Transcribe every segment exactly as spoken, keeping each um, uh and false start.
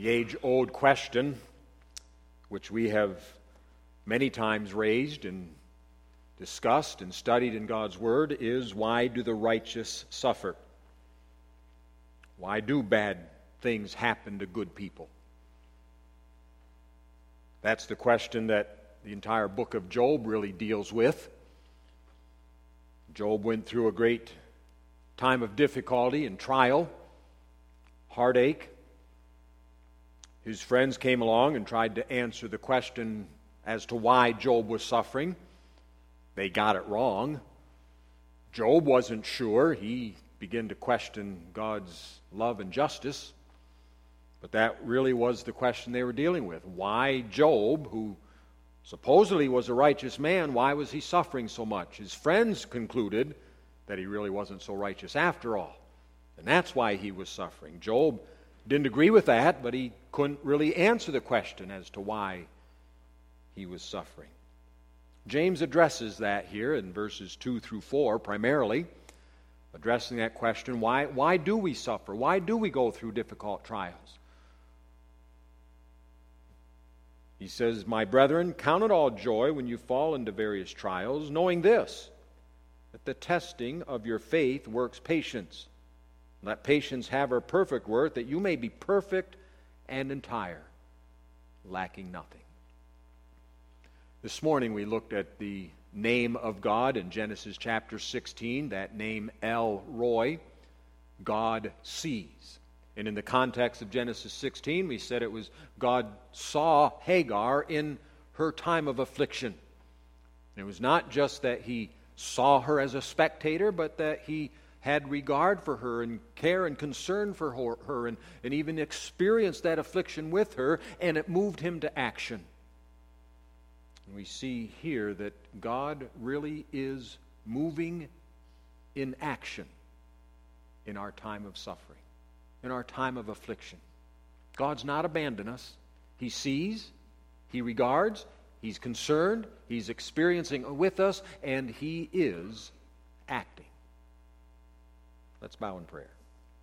The age-old question, which we have many times raised and discussed and studied in God's Word, is why do the righteous suffer? Why do bad things happen to good people? That's the question that the entire book of Job really deals with. Job went through a great time of difficulty and trial, heartache. His friends came along and tried to answer the question as to why Job was suffering. They got it wrong. Job wasn't sure. He began to question God's love and justice. But that really was the question they were dealing with. Why Job, who supposedly was a righteous man, why was he suffering so much? His friends concluded that he really wasn't so righteous after all. And that's why he was suffering. Job didn't agree with that, but he couldn't really answer the question as to why he was suffering. James addresses that here in verses two through four, primarily, addressing that question, why, why do we suffer? Why do we go through difficult trials? He says, "My brethren, count it all joy when you fall into various trials, knowing this, that the testing of your faith works patience. Let patience have her perfect work, that you may be perfect and entire, lacking nothing." This morning we looked at the name of God in Genesis chapter sixteen, that name El Roi, God sees. And in the context of Genesis sixteen, we said it was God saw Hagar in her time of affliction. And it was not just that he saw her as a spectator, but that he had regard for her and care and concern for her and, and even experienced that affliction with her, and it moved him to action. And we see here that God really is moving in action in our time of suffering, in our time of affliction. God's not abandoned us. He sees, He regards, He's concerned, He's experiencing with us, and He is acting. Let's bow in prayer.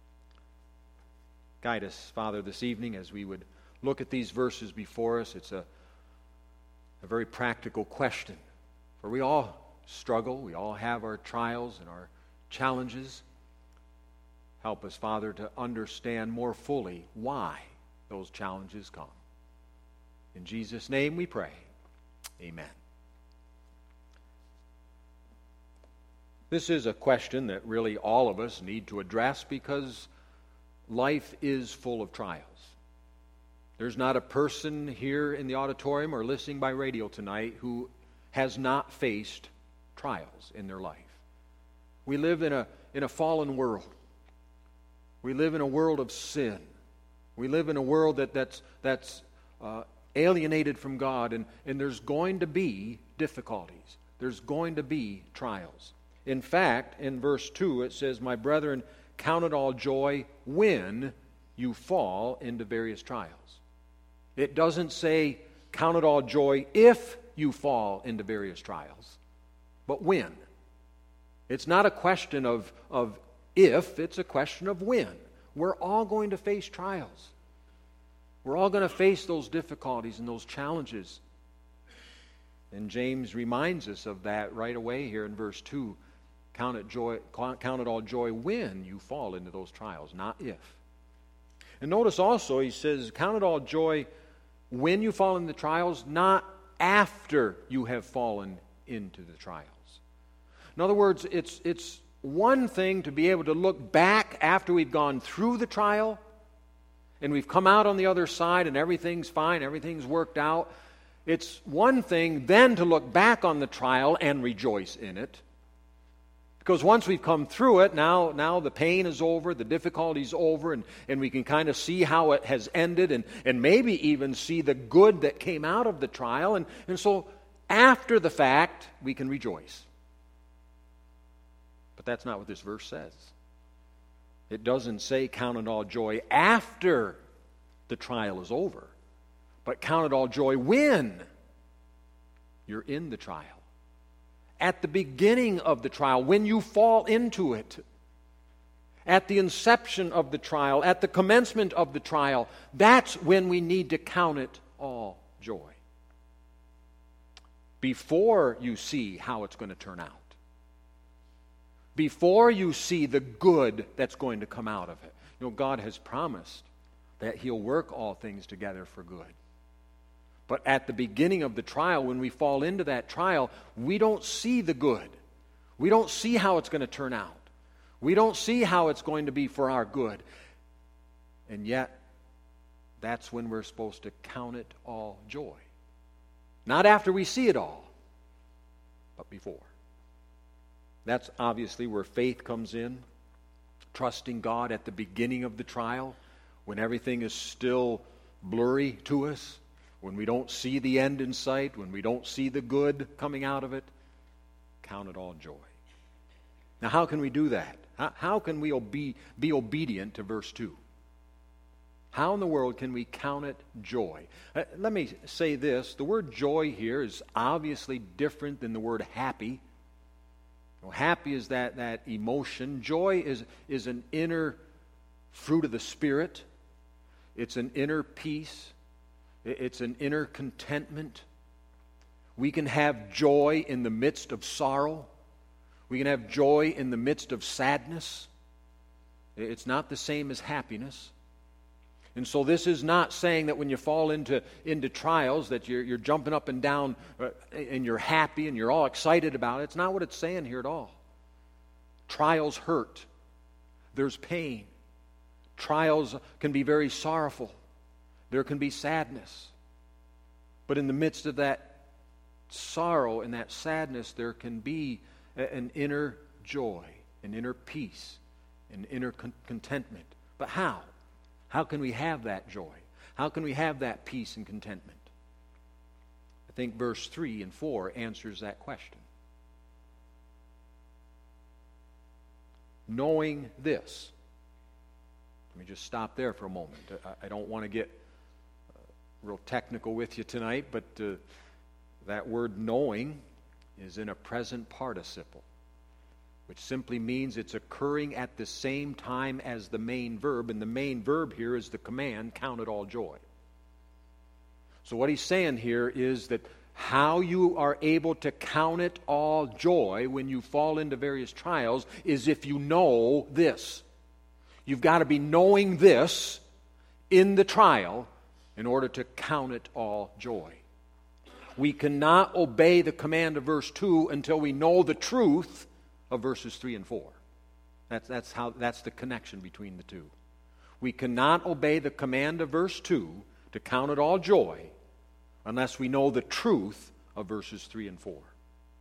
Guide us, Father, this evening as we would look at these verses before us. It's a, a very practical question, for we all struggle. We all have our trials and our challenges. Help us, Father, to understand more fully why those challenges come. In Jesus' name we pray. Amen. This is a question that really all of us need to address because life is full of trials. There's not a person here in the auditorium or listening by radio tonight who has not faced trials in their life. We live in a, in a fallen world. We live in a world of sin. We live in a world that, that's, that's uh, alienated from God, and, and there's going to be difficulties. There's going to be trials. In fact, in verse two, it says, "My brethren, count it all joy when you fall into various trials." It doesn't say, count it all joy if you fall into various trials, but when. It's not a question of, of if, it's a question of when. We're all going to face trials. We're all going to face those difficulties and those challenges. And James reminds us of that right away here in verse two. Count it joy, count it all joy when you fall into those trials, not if. And notice also he says, count it all joy when you fall into the trials, not after you have fallen into the trials. In other words, it's it's one thing to be able to look back after we've gone through the trial and we've come out on the other side and everything's fine, everything's worked out. It's one thing then to look back on the trial and rejoice in it. Because once we've come through it, now, now the pain is over, the difficulty's over, and, and we can kind of see how it has ended and, and maybe even see the good that came out of the trial. And, and so after the fact, we can rejoice. But that's not what this verse says. It doesn't say count it all joy after the trial is over, but count it all joy when you're in the trial. At the beginning of the trial, when you fall into it. at the inception of the trial, at the commencement of the trial, that's when we need to count it all joy. Before you see how it's going to turn out. Before you see the good that's going to come out of it. You know, God has promised that He'll work all things together for good. But at the beginning of the trial, when we fall into that trial, we don't see the good. We don't see how it's going to turn out. We don't see how it's going to be for our good. And yet, that's when we're supposed to count it all joy. Not after we see it all, but before. That's obviously where faith comes in. Trusting God at the beginning of the trial, when everything is still blurry to us, when we don't see the end in sight, when we don't see the good coming out of it, count it all joy. Now, how can we do that? How, how can we obe- be obedient to verse two? How in the world can we count it joy? Uh, let me say this. The word joy here is obviously different than the word happy. Well, happy is that, that emotion. Joy is, is an inner fruit of the Spirit. It's an inner peace. It's an inner contentment. We can have joy in the midst of sorrow. We can have joy in the midst of sadness. It's not the same as happiness. And so this is not saying that when you fall into, into trials that you're, you're jumping up and down uh, and you're happy and you're all excited about it. It's not what it's saying here at all. Trials hurt. There's pain. Trials can be very sorrowful. There can be sadness. But in the midst of that sorrow and that sadness, there can be a, an inner joy, an inner peace, an inner con- contentment. But how? How can we have that joy? How can we have that peace and contentment? I think verse three and four answers that question. Knowing this. Let me just stop there for a moment. I, I don't want to get uh, real technical with you tonight, but uh, that word knowing is in a present participle, which simply means it's occurring at the same time as the main verb, and the main verb here is the command, count it all joy. So what he's saying here is that how you are able to count it all joy when you fall into various trials is if you know this. You've got to be knowing this in the trial in order to count it all joy. We cannot obey the command of verse two until we know the truth of verses three and four. That's, that's, how, that's the connection between the two. We cannot obey the command of verse two to count it all joy unless we know the truth of verses three and four.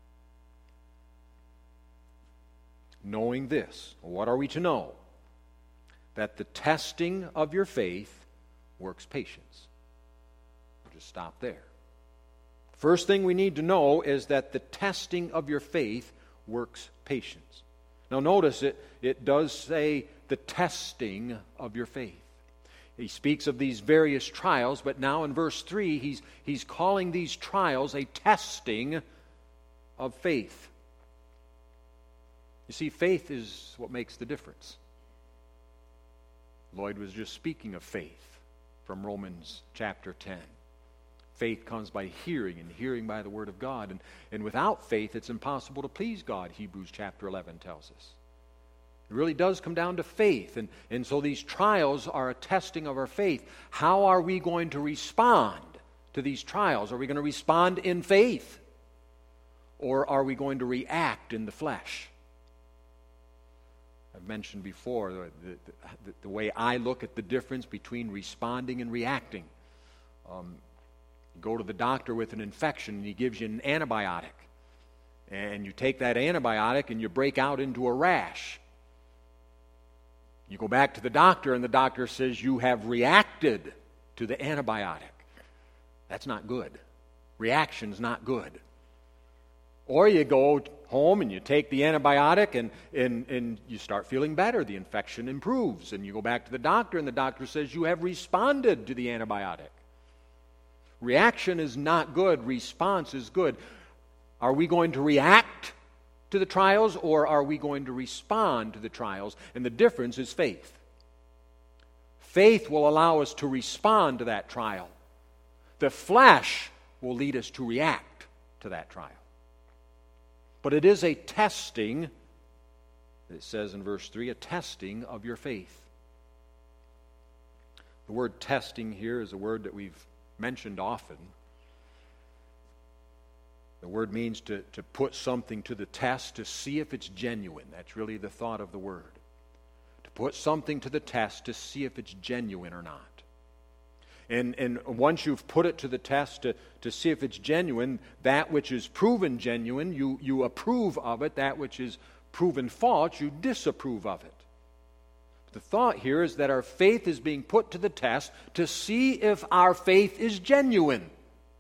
Knowing this, what are we to know? That the testing of your faith works patience. We'll just stop there. First thing we need to know is that the testing of your faith works patience. Now notice it, it does say the testing of your faith. He speaks of these various trials, but now in verse three, he's, he's calling these trials a testing of faith. You see, faith is what makes the difference. Lloyd was just speaking of faith from Romans chapter ten. Faith comes by hearing, and hearing by the Word of God. And, and without faith, it's impossible to please God, Hebrews chapter eleven tells us. It really does come down to faith. And, and so these trials are a testing of our faith. How are we going to respond to these trials? Are we going to respond in faith? Or are we going to react in the flesh? I've mentioned before the, the, the way I look at the difference between responding and reacting. Um, you go to the doctor with an infection and he gives you an antibiotic. And you take that antibiotic and you break out into a rash. You go back to the doctor and the doctor says you have reacted to the antibiotic. That's not good. Reaction's not good. Or you go home and you take the antibiotic and, and, and you start feeling better. The infection improves. And you go back to the doctor and the doctor says you have responded to the antibiotic. Reaction is not good. Response is good. Are we going to react to the trials, or are we going to respond to the trials? And the difference is faith. Faith will allow us to respond to that trial. The flesh will lead us to react to that trial. But it is a testing, it says in verse three, a testing of your faith. The word testing here is a word that we've mentioned often. The word means to, to put something to the test, to see if it's genuine. That's really the thought of the word. To put something to the test to see if it's genuine or not. And, and once you've put it to the test to, to see if it's genuine, that which is proven genuine, you, you approve of it. That which is proven false, you disapprove of it. The thought here is that our faith is being put to the test to see if our faith is genuine.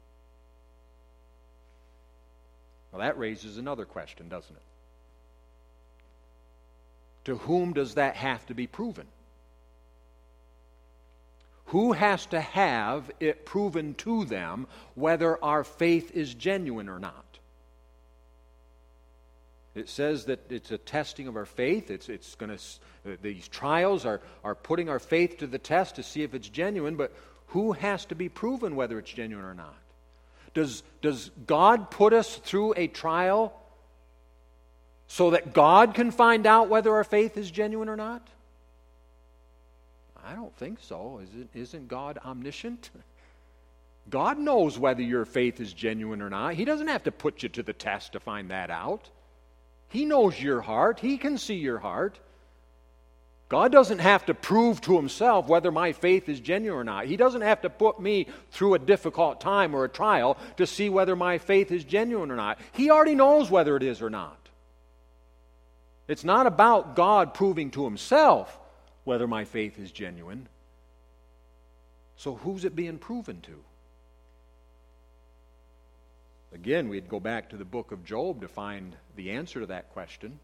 Well, that raises another question, doesn't it? To whom does that have to be proven? Who has to have it proven to them whether our faith is genuine or not? It says that it's a testing of our faith. It's it's going to these trials are are putting our faith to the test to see if it's genuine. But who has to be proven whether it's genuine or not? Does does God put us through a trial so that God can find out whether our faith is genuine or not? I don't think so. Isn't, isn't God omniscient? God knows whether your faith is genuine or not. He doesn't have to put you to the test to find that out. He knows your heart. He can see your heart. God doesn't have to prove to himself whether my faith is genuine or not. He doesn't have to put me through a difficult time or a trial to see whether my faith is genuine or not. He already knows whether it is or not. It's not about God proving to himself whether my faith is genuine. So who's it being proven to? Again, we'd go back to the book of Job to find the answer to that question.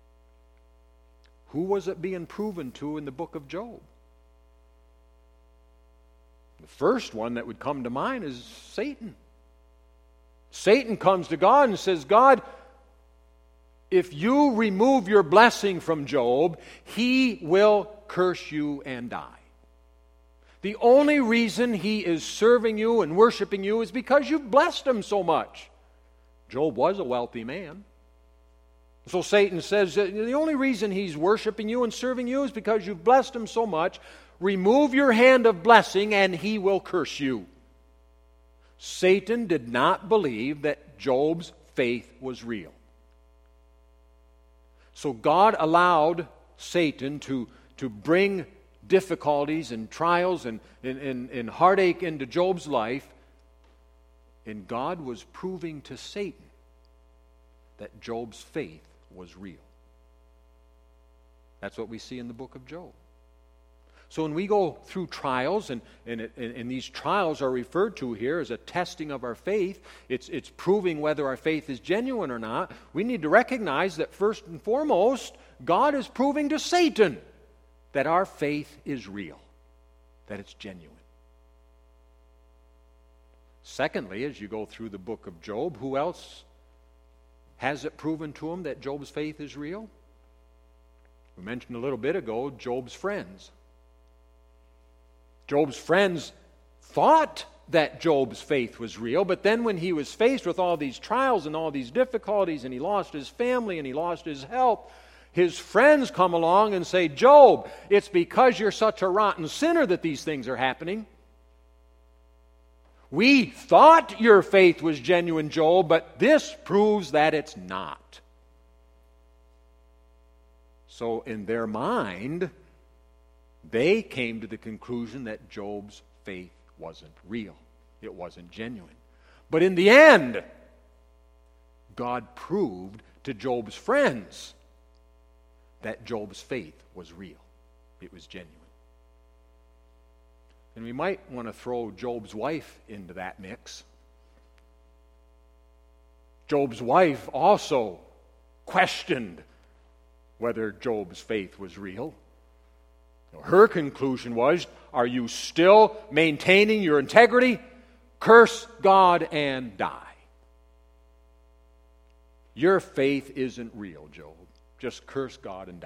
Who was it being proven to in the book of Job? The first one that would come to mind is Satan. Satan comes to God and says, God, if you remove your blessing from Job, he will curse you and die. The only reason he is serving you and worshiping you is because you've blessed him so much. Job was a wealthy man. So Satan says that the only reason he's worshiping you and serving you is because you've blessed him so much. Remove your hand of blessing and he will curse you. Satan did not believe that Job's faith was real. So God allowed Satan to, to bring difficulties and trials and, and, and, and heartache into Job's life. And God was proving to Satan that Job's faith was real. That's what we see in the book of Job. So when we go through trials, and, and, it, and these trials are referred to here as a testing of our faith, it's, it's proving whether our faith is genuine or not, we need to recognize that first and foremost, God is proving to Satan that our faith is real, that it's genuine. Secondly, as you go through the book of Job, who else has it proven to him that Job's faith is real? We mentioned a little bit ago Job's friends. Job's friends thought that Job's faith was real, but then when he was faced with all these trials and all these difficulties, and he lost his family and he lost his health, his friends come along and say, Job, it's because you're such a rotten sinner that these things are happening. We thought your faith was genuine, Job, but this proves that it's not. So in their mind, they came to the conclusion that Job's faith wasn't real. It wasn't genuine. But in the end, God proved to Job's friends that Job's faith was real. It was genuine. And we might want to throw Job's wife into that mix. Job's wife also questioned whether Job's faith was real. Her conclusion was, are you still maintaining your integrity? Curse God and die. Your faith isn't real, Job. Just curse God and die.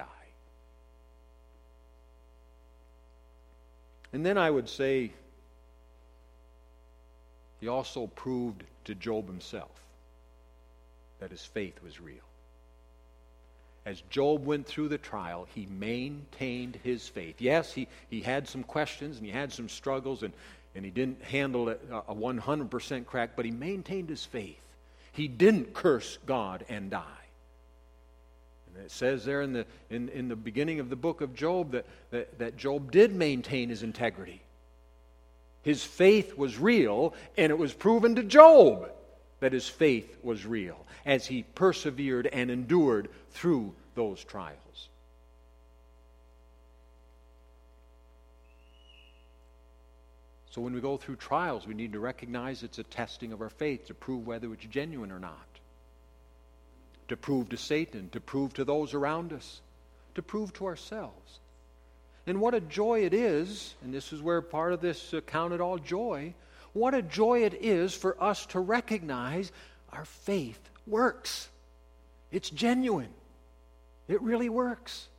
And then I would say he also proved to Job himself that his faith was real. As Job went through the trial, he maintained his faith. Yes, he, he had some questions and he had some struggles and, and he didn't handle it a one hundred percent correct, but he maintained his faith. He didn't curse God and die. And it says there in the in, in the beginning of the book of Job that, that, that Job did maintain his integrity. His faith was real, and it was proven to Job that his faith was real as he persevered and endured through those trials. So when we go through trials, we need to recognize it's a testing of our faith to prove whether it's genuine or not. To prove to Satan, to prove to those around us, to prove to ourselves. And what a joy it is, and this is where part of this uh, count it all joy, what a joy it is for us to recognize our faith works. It's genuine. It really works.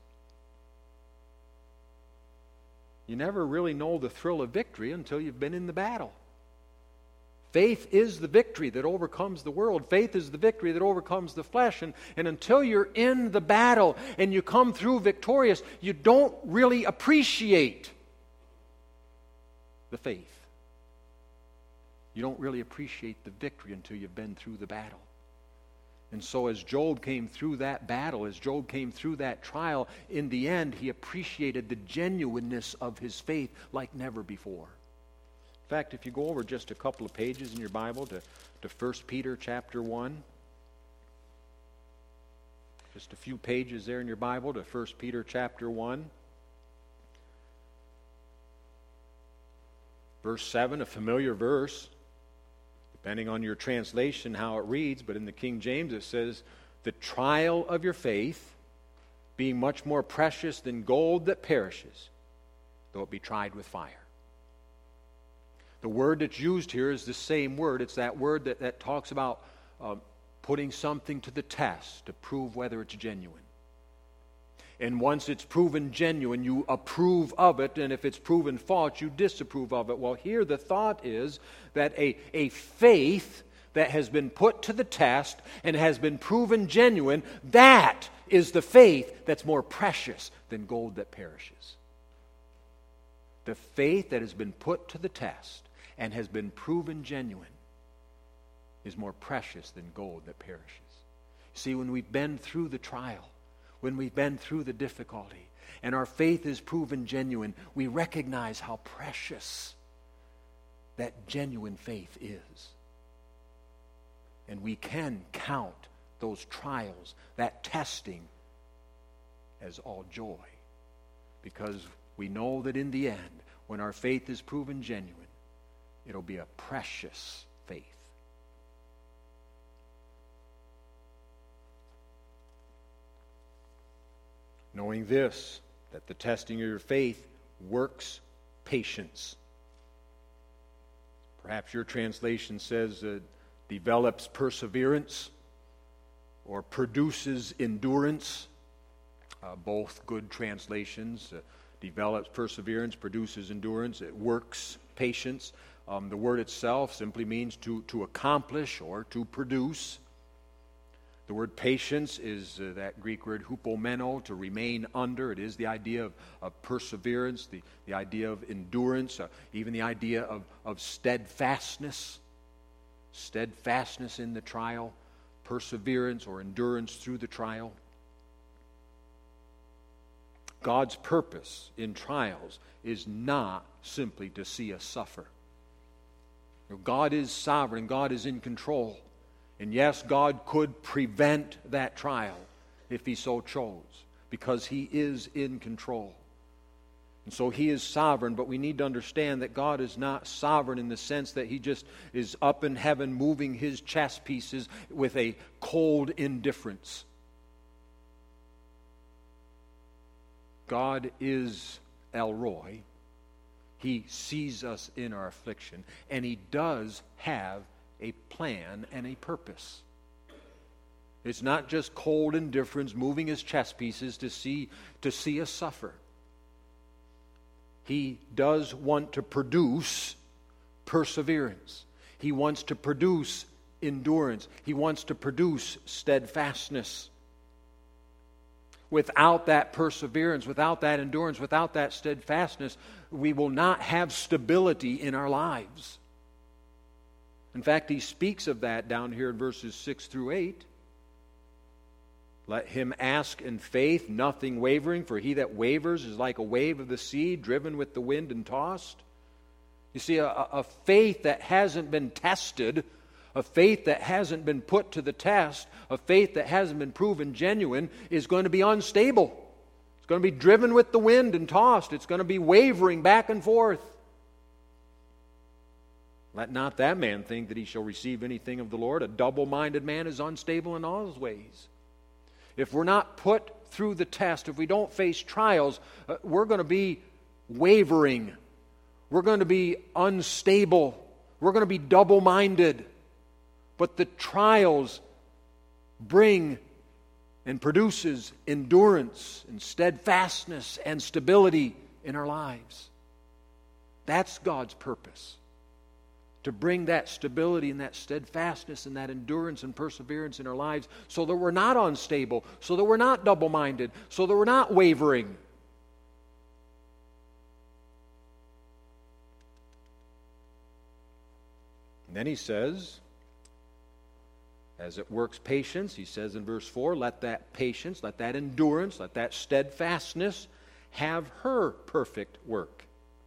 You never really know the thrill of victory until you've been in the battle. Faith is the victory that overcomes the world. Faith is the victory that overcomes the flesh. And, and until you're in the battle and you come through victorious, you don't really appreciate the faith. You don't really appreciate the victory until you've been through the battle. And so as Job came through that battle, as Job came through that trial, in the end he appreciated the genuineness of his faith like never before. In fact, if you go over just a couple of pages in your Bible to, to First Peter chapter one, just a few pages there in your Bible to First Peter chapter one, verse seven, a familiar verse, depending on your translation how it reads, but in the King James it says, the trial of your faith, being much more precious than gold that perishes, though it be tried with fire. The word that's used here is the same word. It's that word that, that talks about uh, putting something to the test to prove whether it's genuine. And once it's proven genuine, you approve of it, and if it's proven false, you disapprove of it. Well, here the thought is that a, a faith that has been put to the test and has been proven genuine, that is the faith that's more precious than gold that perishes. The faith that has been put to the test and has been proven genuine is more precious than gold that perishes. See, when we've been through the trial, when we've been through the difficulty, and our faith is proven genuine, we recognize how precious that genuine faith is. And we can count those trials, that testing, as all joy. Because we know that in the end, when our faith is proven genuine, it'll be a precious faith. Knowing this, that the testing of your faith works patience. Perhaps your translation says uh, develops perseverance or produces endurance. Uh, both good translations. Uh, develops perseverance, produces endurance. It works patience. Um, the word itself simply means to, to accomplish or to produce. The word patience is uh, that Greek word hupomeno, to remain under. It is the idea of, of perseverance, the, the idea of endurance, uh, even the idea of, of steadfastness. Steadfastness in the trial, perseverance or endurance through the trial. God's purpose in trials is not simply to see us suffer. God is sovereign, God is in control. And yes, God could prevent that trial if He so chose, because He is in control. And so He is sovereign, but we need to understand that God is not sovereign in the sense that He just is up in heaven moving His chess pieces with a cold indifference. God is El Roi. He sees us in our affliction, and He does have a plan and a purpose. It's not just cold indifference, moving his chess pieces to see, to see us suffer. He does want to produce perseverance. He wants to produce endurance. He wants to produce steadfastness. Without that perseverance, without that endurance, without that steadfastness, we will not have stability in our lives. In fact, he speaks of that down here in verses six through eight. Let him ask in faith, nothing wavering, for he that wavers is like a wave of the sea, driven with the wind and tossed. You see, a, a faith that hasn't been tested, a faith that hasn't been put to the test, a faith that hasn't been proven genuine is going to be unstable. It's going to be driven with the wind and tossed. It's going to be wavering back and forth. Let not that man think that he shall receive anything of the Lord. A double-minded man is unstable in all his ways. If we're not put through the test, if we don't face trials, uh, we're going to be wavering. We're going to be unstable. We're going to be double-minded. But the trials bring and produces endurance and steadfastness and stability in our lives. That's God's purpose. To bring that stability and that steadfastness and that endurance and perseverance in our lives so that we're not unstable, so that we're not double-minded, so that we're not wavering. And then he says, as it works patience, he says in verse four, let that patience, let that endurance, let that steadfastness have her perfect work.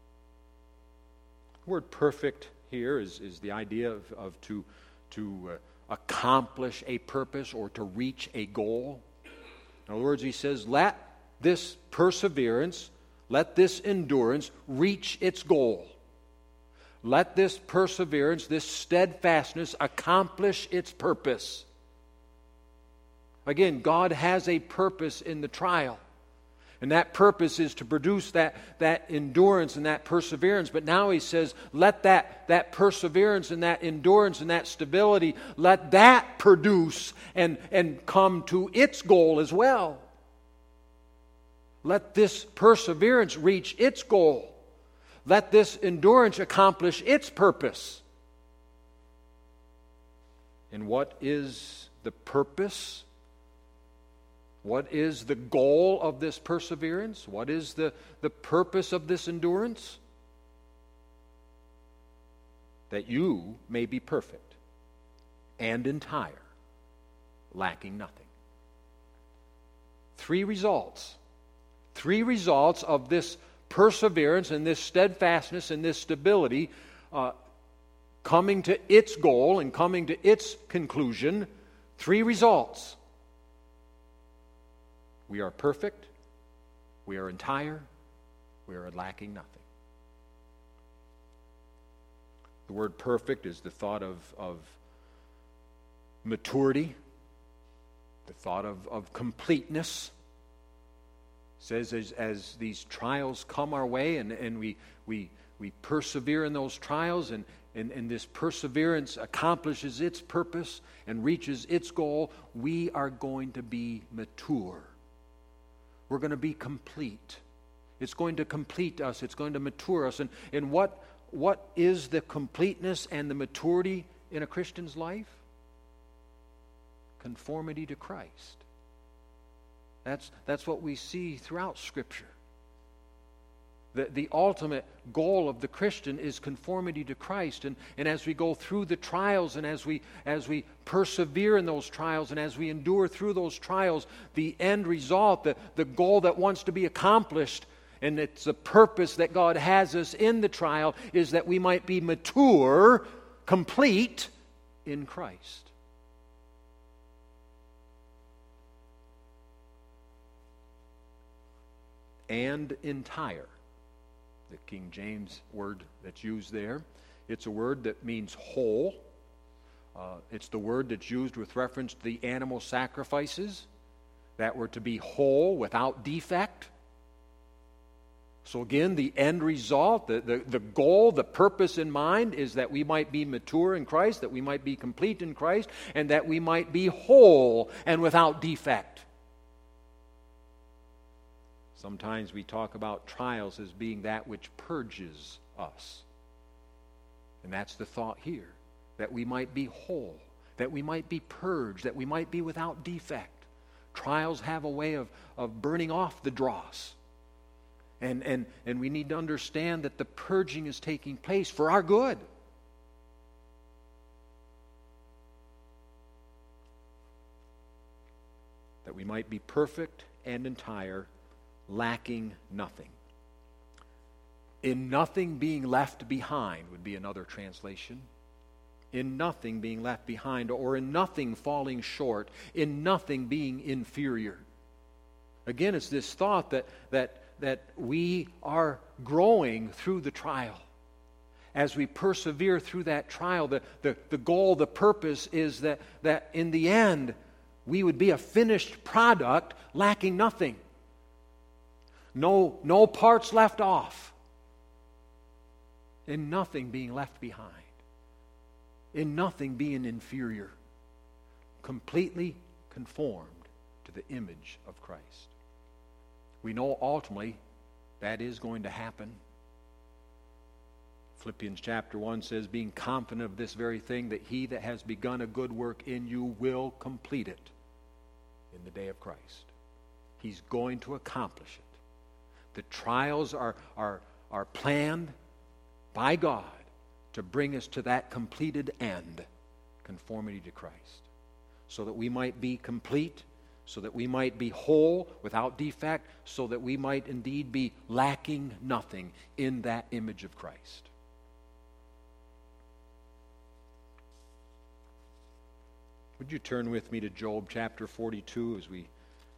The word perfect here is, is the idea of, of to, to uh, accomplish a purpose or to reach a goal. In other words, he says, let this perseverance, let this endurance reach its goal. Let this perseverance, this steadfastness accomplish its purpose. Again, God has a purpose in the trial. And that purpose is to produce that, that endurance and that perseverance. But now he says, let that, that perseverance and that endurance and that stability, let that produce and, and come to its goal as well. Let this perseverance reach its goal. Let this endurance accomplish its purpose. And what is the purpose? What is the goal of this perseverance? What is the, the purpose of this endurance? That you may be perfect and entire, lacking nothing. Three results. Three results of this perseverance and this steadfastness and this stability uh, coming to its goal and coming to its conclusion. Three results. We are perfect, we are entire, we are lacking nothing. The word perfect is the thought of, of maturity, the thought of, of completeness. It says as, as these trials come our way and, and we, we, we persevere in those trials and, and, and this perseverance accomplishes its purpose and reaches its goal, we are going to be mature. We're going to be complete. It's going to complete us. It's going to mature us. And, and what, what is the completeness and the maturity in a Christian's life? Conformity to Christ. That's, that's what we see throughout Scripture. The, the ultimate goal of the Christian is conformity to Christ. And, and as we go through the trials and as we, as we persevere in those trials and as we endure through those trials, the end result, the, the goal that wants to be accomplished, and it's the purpose that God has us in the trial, is that we might be mature, complete in Christ. And entire. The King James word that's used there. It's a word that means whole. Uh, it's the word that's used with reference to the animal sacrifices that were to be whole, without defect. So again, the end result, the, the, the goal, the purpose in mind is that we might be mature in Christ, that we might be complete in Christ, and that we might be whole and without defect. Sometimes we talk about trials as being that which purges us. And that's the thought here, that we might be whole, that we might be purged, that we might be without defect. Trials have a way of, of burning off the dross. And, and, and we need to understand that the purging is taking place for our good. That we might be perfect and entire, lacking nothing. In nothing being left behind would be another translation. In nothing being left behind, or in nothing falling short, in nothing being inferior. Again, it's this thought that, that, that we are growing through the trial. As we persevere through that trial, the, the, the goal, the purpose is that, that in the end, we would be a finished product lacking nothing. No, no parts left off. In nothing being left behind. In nothing being inferior. Completely conformed to the image of Christ. We know ultimately that is going to happen. Philippians chapter one says, being confident of this very thing, that he that has begun a good work in you will complete it in the day of Christ. He's going to accomplish it. The trials are, are, are planned by God to bring us to that completed end, conformity to Christ, so that we might be complete, so that we might be whole without defect, so that we might indeed be lacking nothing in that image of Christ. Would you turn with me to Job chapter forty-two as we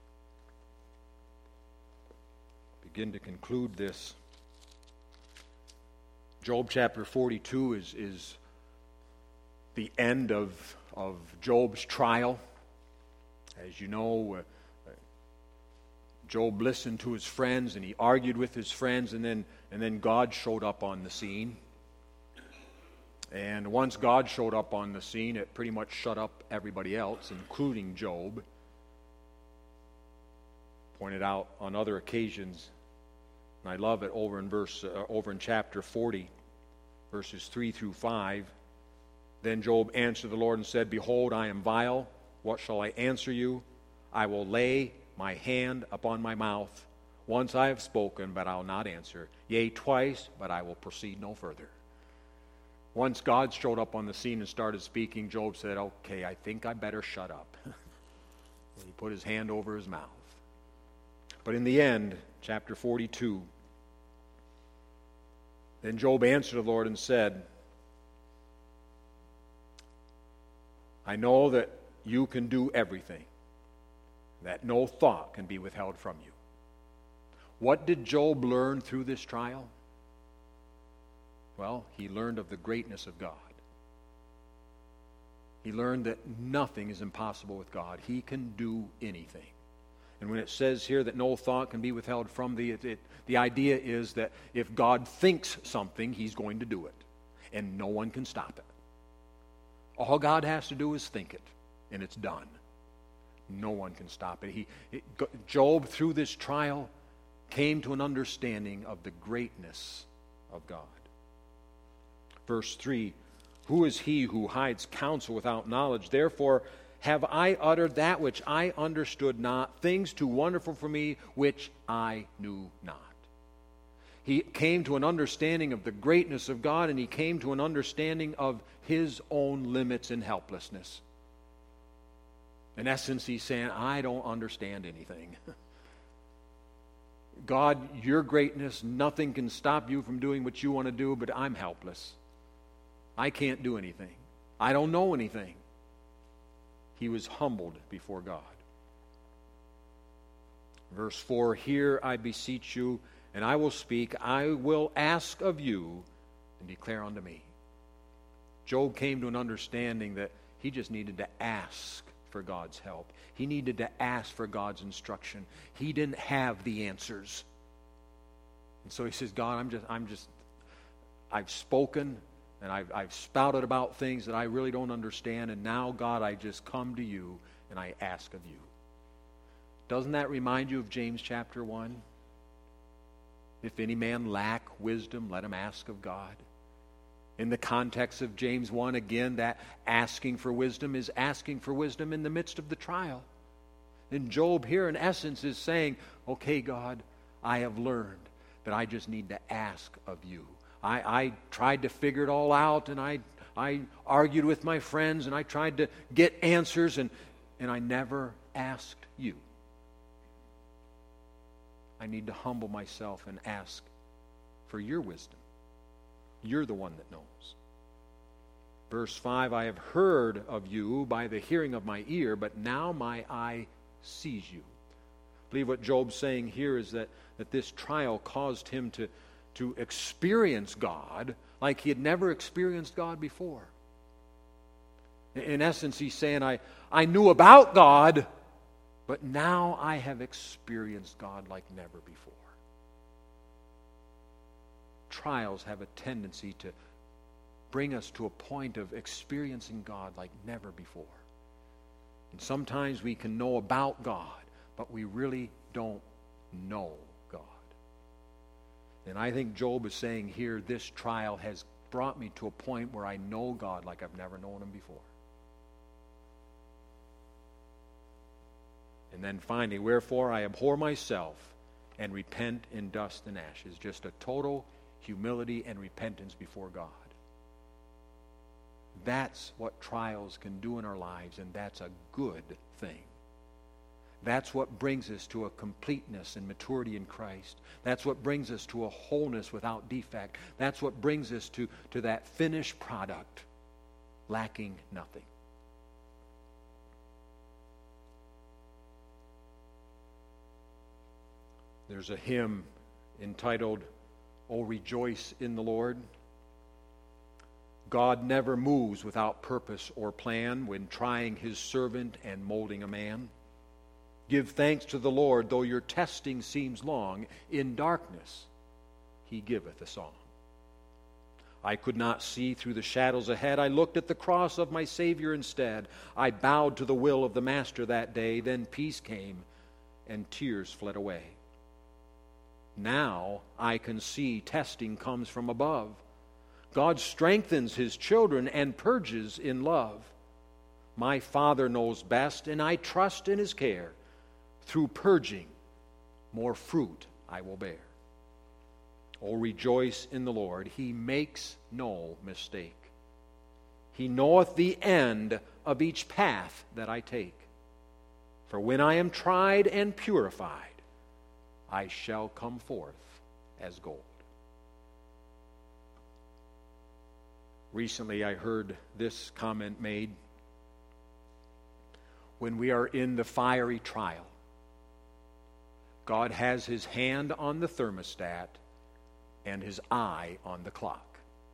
begin to conclude this? Job chapter forty-two is, is the end of, of Job's trial. As you know, uh, Job listened to his friends and he argued with his friends, and then, and then God showed up on the scene. And once God showed up on the scene, it pretty much shut up everybody else, including Job. Pointed out on other occasions. And I love it over in verse uh, over in chapter forty, verses three through five. Then Job answered the Lord and said, behold, I am vile. What shall I answer you? I will lay my hand upon my mouth. Once I have spoken, but I will not answer. Yea, twice, but I will proceed no further. Once God showed up on the scene and started speaking, Job said, okay, I think I better shut up. He put his hand over his mouth. But in the end, chapter forty-two, then Job answered the Lord and said, I know that you can do everything, that no thought can be withheld from you. What did Job learn through this trial? Well, he learned of the greatness of God. He learned that nothing is impossible with God. He can do anything. And when it says here that no thought can be withheld from thee, it, it, the idea is that if God thinks something, he's going to do it. And no one can stop it. All God has to do is think it, and it's done. No one can stop it. He, it, Job, through this trial, came to an understanding of the greatness of God. Verse three, who is he who hides counsel without knowledge? Therefore have I uttered that which I understood not, things too wonderful for me which I knew not. He came to an understanding of the greatness of God, and he came to an understanding of his own limits and helplessness. In essence, he's saying, I don't understand anything. God, your greatness, nothing can stop you from doing what you want to do, but I'm helpless. I can't do anything. I don't know anything. He was humbled before God. Verse four, here I beseech you, and I will speak. I will ask of you, and declare unto me. Job came to an understanding that he just needed to ask for God's help. He needed to ask for God's instruction. He didn't have the answers. And so he says, God, I'm just, I'm just, I've spoken and I've, I've spouted about things that I really don't understand, and now, God, I just come to you and I ask of you. Doesn't that remind you of James chapter one? If any man lack wisdom, let him ask of God. In the context of James one, again, that asking for wisdom is asking for wisdom in the midst of the trial. And Job here, in essence, is saying, okay, God, I have learned that I just need to ask of you. I, I tried to figure it all out, and I, I argued with my friends, and I tried to get answers, and, and I never asked you. I need to humble myself and ask for your wisdom. You're the one that knows. Verse five, I have heard of you by the hearing of my ear, but now my eye sees you. I believe what Job's saying here is that, that this trial caused him to, to experience God like he had never experienced God before. In essence, he's saying, I, I knew about God, but now I have experienced God like never before. Trials have a tendency to bring us to a point of experiencing God like never before. And sometimes we can know about God, but we really don't know God. And I think Job is saying here, this trial has brought me to a point where I know God like I've never known him before. And then finally, wherefore I abhor myself and repent in dust and ashes. Just a total humility and repentance before God. That's what trials can do in our lives, and that's a good thing. That's what brings us to a completeness and maturity in Christ. That's what brings us to a wholeness without defect. That's what brings us to, to that finished product, lacking nothing. There's a hymn entitled, "O Rejoice in the Lord." God never moves without purpose or plan when trying his servant and molding a man. Give thanks to the Lord, though your testing seems long. In darkness he giveth a song. I could not see through the shadows ahead. I looked at the cross of my Savior instead. I bowed to the will of the Master that day. Then peace came and tears fled away. Now I can see testing comes from above. God strengthens his children and purges in love. My Father knows best, and I trust in his care. Through purging, more fruit I will bear. Oh, rejoice in the Lord. He makes no mistake. He knoweth the end of each path that I take. For when I am tried and purified, I shall come forth as gold. Recently, I heard this comment made. When we are in the fiery trial, God has his hand on the thermostat and his eye on the clock.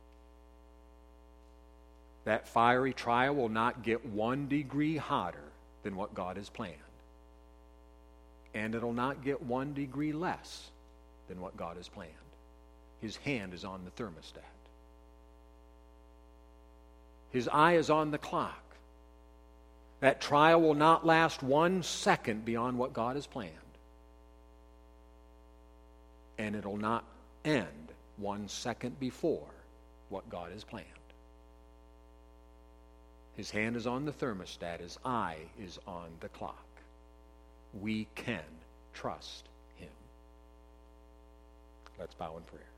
That fiery trial will not get one degree hotter than what God has planned. And it'll not get one degree less than what God has planned. His hand is on the thermostat. His eye is on the clock. That trial will not last one second beyond what God has planned. And it'll not end one second before what God has planned. His hand is on the thermostat. His eye is on the clock. We can trust him. Let's bow in prayer.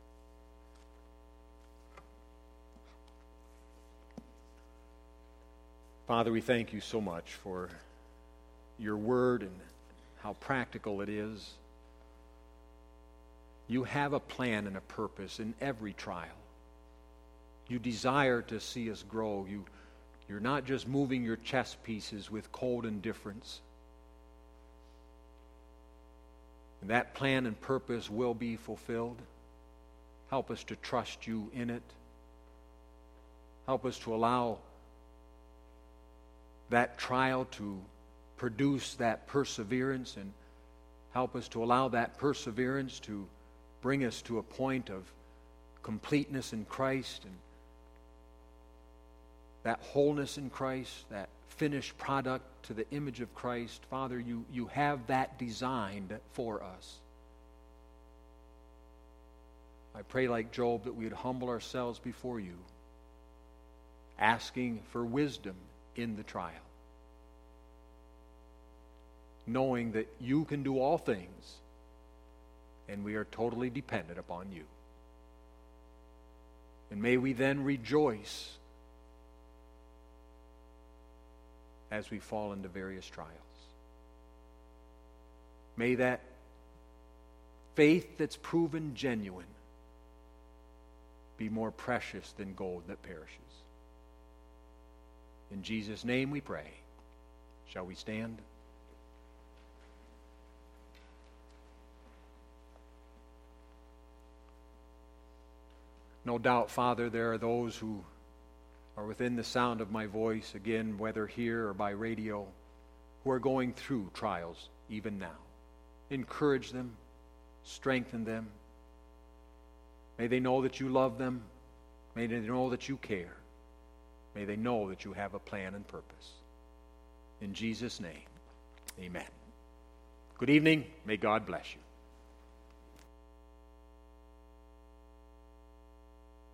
Father, we thank you so much for your word and how practical it is. You have a plan and a purpose in every trial. You desire to see us grow. You, you're not just moving your chess pieces with cold indifference. And that plan and purpose will be fulfilled. Help us to trust you in it. Help us to allow that trial to produce that perseverance, and help us to allow that perseverance to bring us to a point of completeness in Christ, and that wholeness in Christ, that finished product to the image of Christ. Father, you, you have that designed for us. I pray, like Job, that we would humble ourselves before you, asking for wisdom in the trial, knowing that you can do all things, and we are totally dependent upon you. And may we then rejoice as we fall into various trials. May that faith that's proven genuine be more precious than gold that perishes. In Jesus' name we pray. Shall we stand? No doubt, Father, there are those who are within the sound of my voice, again, whether here or by radio, who are going through trials even now. Encourage them, strengthen them. May they know that you love them. May they know that you care. May they know that you have a plan and purpose. In Jesus' name, amen. Good evening. May God bless you.